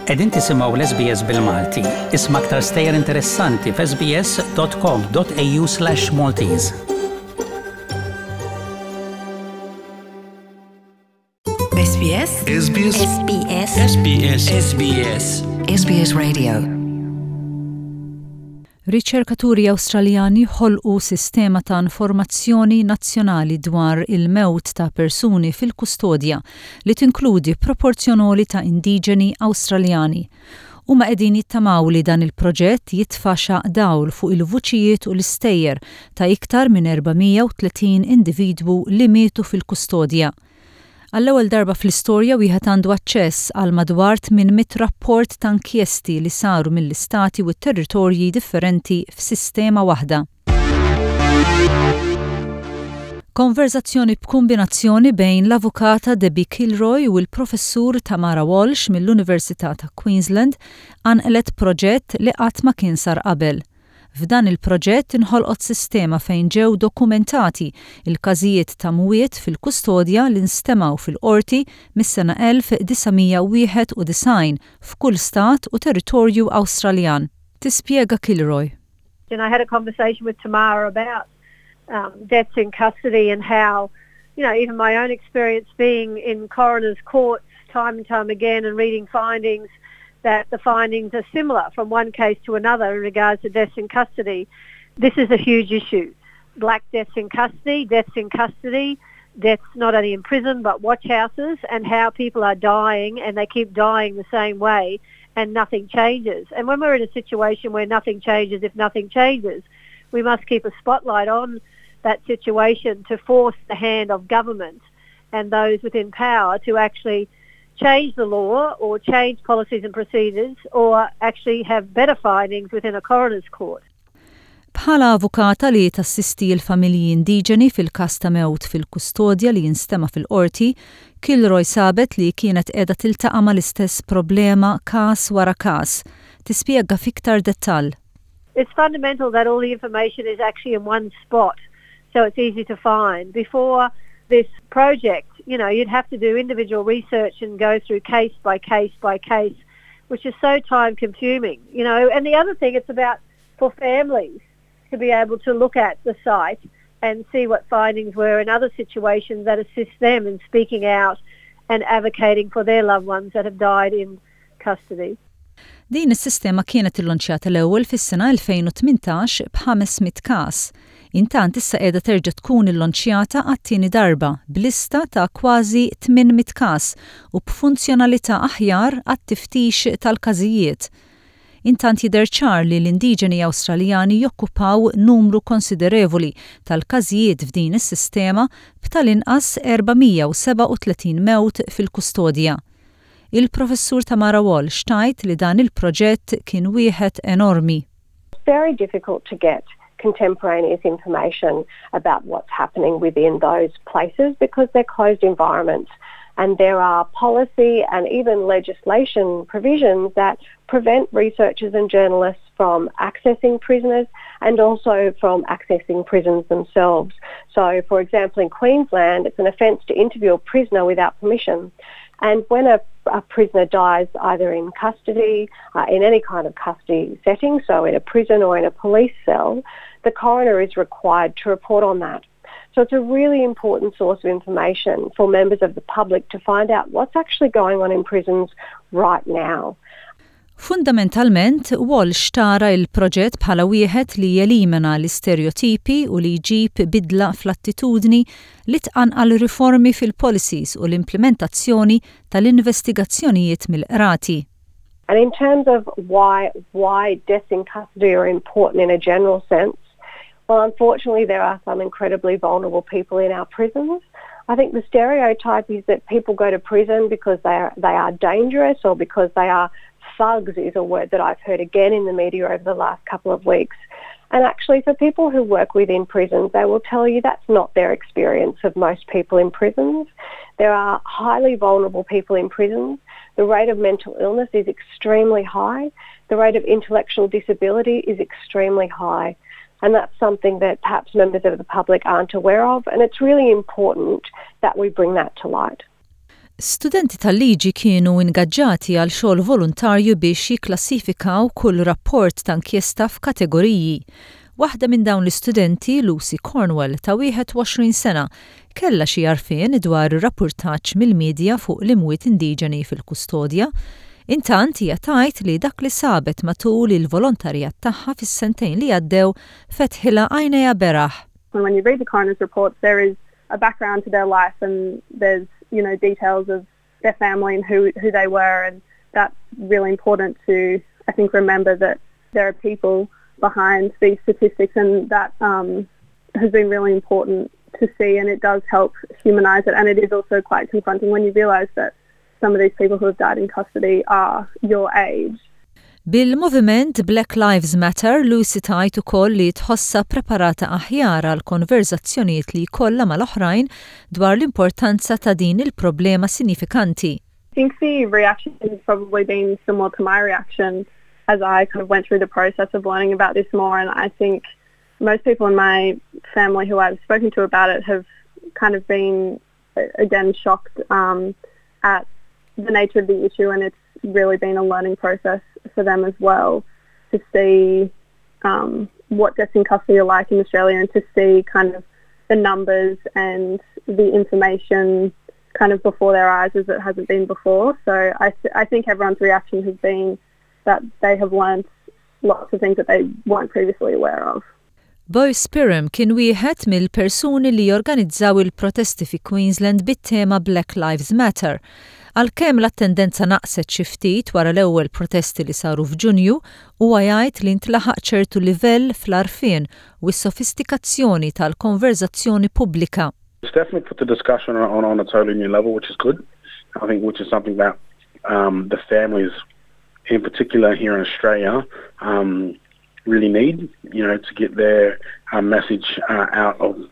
Qegħdin tisimgħu l-SBS bil-Malti. Isma' aktar stejjer interessanti f'sbs.com.au/Maltese. SBS SBS SBS SBS SBS SBS Radio. Riċerkaturi Awstraljani ħolqu sistema ta' informazzjoni nazzjonali dwar il-mewt ta' persuni fil-kustodja li tinkludi proporzjonoli ta' indiġeni Awstraljani. Huma qegħdin jittamaw li dan il-proġett jitfaxa dawl fuq il-vuċijiet u l-istejjer ta' iktar minn 430 individwu li mietu fil-kustodja. Għall-ewwel darba fl-istorja wieħed għandu aċċess għal madwar 800 rapport ta' inkjesti li saru mill-istati u t-territorji differenti f'sistema waħda. Konverzazzjoni b'kombinazzjoni bejn l-avukata Debbie Kilroy u l-professur Tamara Walsh mill-Università ta' Queensland għanqlet proġett li qatt ma kien sar qabel. F'dan il-proġett inħolqot sistema fejn ġew dokumentati il-każijiet ta' mwiet fil-kustodja li nstemaw fil-qorti mis-sena 1991 f'kull stat u territorju Awstraljan. Tispjega Kilroy. And I had a conversation with Tamara about deaths in custody and how, even my own experience being in coroner's courts time and time again and reading findings, that the findings are similar from one case to another in regards to deaths in custody. This is a huge issue. Black deaths in custody, deaths not only in prison but watch houses, and how people are dying and they keep dying the same way and nothing changes. And when we're in a situation where nothing changes, if nothing changes, we must keep a spotlight on that situation to force the hand of government and those within power to actually change the law or change policies and procedures or actually have better findings within a coroner's court. Bħala avukata li tassisti l-familji indiġeni fil-każ ta' mewt fil-kustodja li jinstema fil-qorti, Kilroy sabet li kienet qiegħda tiltaqa' mal-istess problema każ wara każ. Tispjega fiktar dettall. It's fundamental that all the information is actually in one spot, so it's easy to find. Before this project, you'd have to do individual research and go through case by case by case, which is so time consuming, And the other thing, it's about for families to be able to look at the site and see what findings were in other situations that assist them in speaking out and advocating for their loved ones that have died in custody. Din is-sistema kienet illonċjata l-ewwel fis-sena 2018 b'500 każ. Intant issa qiegħda terġa' tkun illonċjata għat-tieni darba b'lista ta' kważi 800 każ u b'funzjonalità aħjar għat-tiftix tal-każijiet. Intant jidher ċar li l-indiġeni Awstraljani jokkupaw numru konsiderevoli tal-każijiet f'din is-sistema b'tal-inqas 437 mewt fil-kustodja. Il-professur Tamara Walsh tajt li dan il-proġett kien wieħed enormi. It's very difficult to get contemporaneous information about what's happening within those places because they're closed environments, and there are policy and even legislation provisions that prevent researchers and journalists from accessing prisoners and also from accessing prisons themselves. So, for example, in Queensland, it's an offence to interview a prisoner without permission. And when a prisoner dies either in custody, in any kind of custody setting, so in a prison or in a police cell, the coroner is required to report on that. So it's a really important source of information for members of the public to find out what's actually going on in prisons right now. Fundamentalment, Walsh tara il-proġett bħala wieħed li jelimina l-istereotipi u li jġib bidla fl-attitudni li tqanqal riformi fil-policies u l-implementazzjoni tal-investigazzjonijiet mill-qrati. And in terms of why deaths in custody are important in a general sense, well, unfortunately, there are some incredibly vulnerable people in our prisons. I think the stereotype is that people go to prison because they are dangerous or because they are thugs is a word that I've heard again in the media over the last couple of weeks. And actually, for people who work within prisons, they will tell you that's not their experience of most people in prisons. There are highly vulnerable people in prisons. The rate of mental illness is extremely high. The rate of intellectual disability is extremely high. And that's something that perhaps members of the public aren't aware of. And it's really important that we bring that to light. Studenti tal-liġi kienu ingaġġati għal xogħol volontarju biex jikklassifikaw kull rapport ta' inkjesta f'kategoriji. Waħda minn dawn l-istudenti, Lucy Cornwell, ta' 21 sena, kellha xi għarfien dwar ir-rapportaġġ mill-medja fuq l-imwiet indiġeni fil-kustodja. Intant hija tgħid li dak li sabet matul il-volontarjat tagħha fis-sentejn li għaddew fetħilha għajnejha beraħ. When you read the coroner's reports, there is a background to their life and there's, details of their family and who they were, and that's really important to, I think, remember that there are people behind these statistics, and that has been really important to see, and it does help humanise it, and it is also quite confronting when you realise that some of these people who have died in custody are your age. Bil-moviment Black Lives Matter, Lucy tajt ukoll li tħossa preparata aħjar għal konverzazzjonijiet li jkollha mal-oħrajn dwar l-importanza ta' din il-problema sinifikanti. I think the reaction has probably been similar to my reaction as I kind of went through the process of learning about this more, and I think most people in my family who I've spoken to about it have kind of been, again, shocked at the nature of the issue, and it's really been a learning process for them as well to see what deaths in custody are like in Australia, and to see kind of the numbers and the information kind of before their eyes as it hasn't been before. So I think everyone's reaction has been that they have learned lots of things that they weren't previously aware of. Boyce Piram kien wieħed mill-persuni li jorganizzaw il-protesti fi Queensland bit-tema Black Lives Matter. Għalkemm l-attendenza naqset xi ftit wara l-ewwel protesti li saru f'Ġunju, huwa jgħid li ntlaħaq ċertu livell fl-għarfien u s-sofistikazzjoni tal-konverzazzjoni pubblika. It's definitely put the discussion on a totally new level, which is good. I think which is something that the families, in particular here in Australia, really need, to get their message out of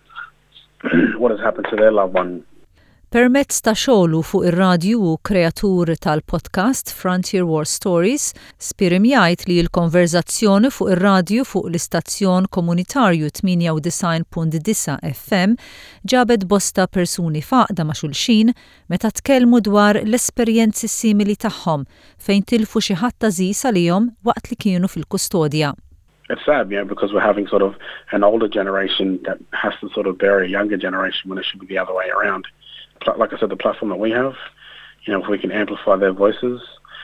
what has happened to their loved one. Permezz ta' xogħlu fuq ir-radju u kreatur tal-podcast Frontier War Stories, Piram jgħid li l-konverzazzjoni fuq ir-radju fuq l-istazzjon komunitarju 98.9 FM ġabet bosta persuni faqda ma' xulxin meta tkellmu dwar l-esperjenzi simili tagħhom fejn tilfu xi ħadd għażiż għalihom waqt li kienu fil-kustodja. It's sad, because we're having sort of an older generation that has to sort of bury a younger generation when it should be the other way around. Like I said, the platform that we have, if we can amplify their voices,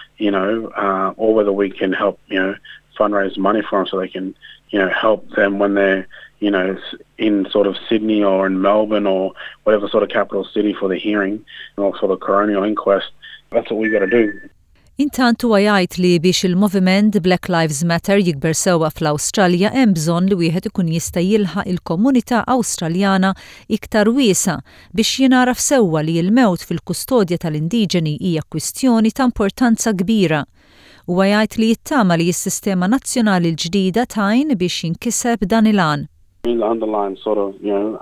or whether we can help, fundraise money for them so they can, help them when they're, in sort of Sydney or in Melbourne or whatever sort of capital city for the hearing or sort of coronial inquest, that's what we've got to do. Intant huwa jgħid li biex il-moviment Black Lives Matter jikber sewwa fl-Awstralja hemm bżonn li wieħed ikun jista' jilħaq il-komunità Awstraljana iktar wiesa biex jinaraf sewwa li l-mewt fil-kustodja tal-indiġeni hija kwistjoni ta' importanza kbira. Huwa jgħid li jittama li s-sistema nazzjonali l-ġdida tajn biex jinkiseb dan il-għan. The underlying sort of,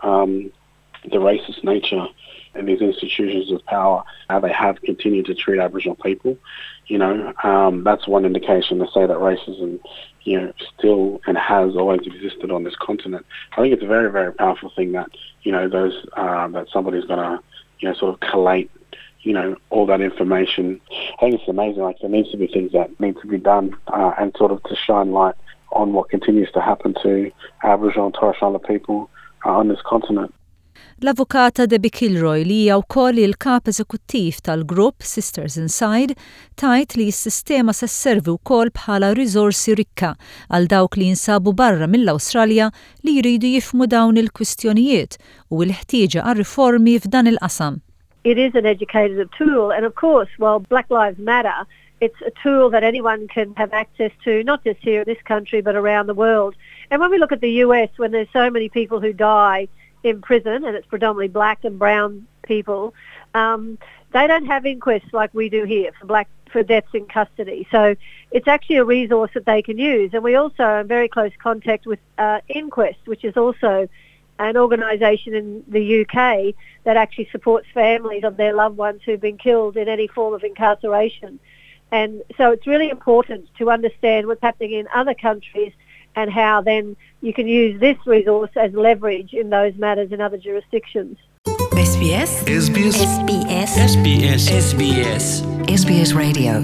the racist nature and these institutions of power, how they have continued to treat Aboriginal people, that's one indication to say that racism, still and has always existed on this continent. I think it's a very, very powerful thing that, that somebody's going to, sort of collate, all that information. I think it's amazing. Like, there needs to be things that need to be done and sort of to shine light on what continues to happen to Aboriginal and Torres Strait Islander people on this continent. L-avukata Debbie Kilroy li hija wkoll il-kap eżekuttiv tal-grupp Sisters Inside tajt li s-sistema se sservi wkoll bħala riżorsi rikka għal dawk li jinsabu barra mill-Awstralja li jridu jifhmu dawn il-kwistjonijiet u l-ħtieġa għal riformi f'dan il-qasam. It is an educative tool, and of course, while Black Lives Matter, it's a tool that anyone can have access to, not just here in this country, but around the world. And when we look at the US, when there's so many people who die in prison, and it's predominantly black and brown people, they don't have inquests like we do here for deaths in custody. So it's actually a resource that they can use. And we also are in very close contact with Inquest, which is also an organisation in the UK that actually supports families of their loved ones who've been killed in any form of incarceration. And so it's really important to understand what's happening in other countries and how then you can use this resource as leverage in those matters in other jurisdictions. SBS. SBS. SBS. SBS. SBS. SBS Radio.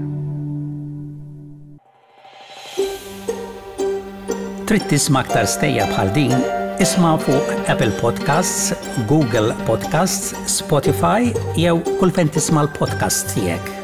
Trid tisma' aktar stejja bħal din, isma' fuq Apple Podcasts, Google Podcasts, Spotify jew kull fejn tisma' l-podcast tiegħek.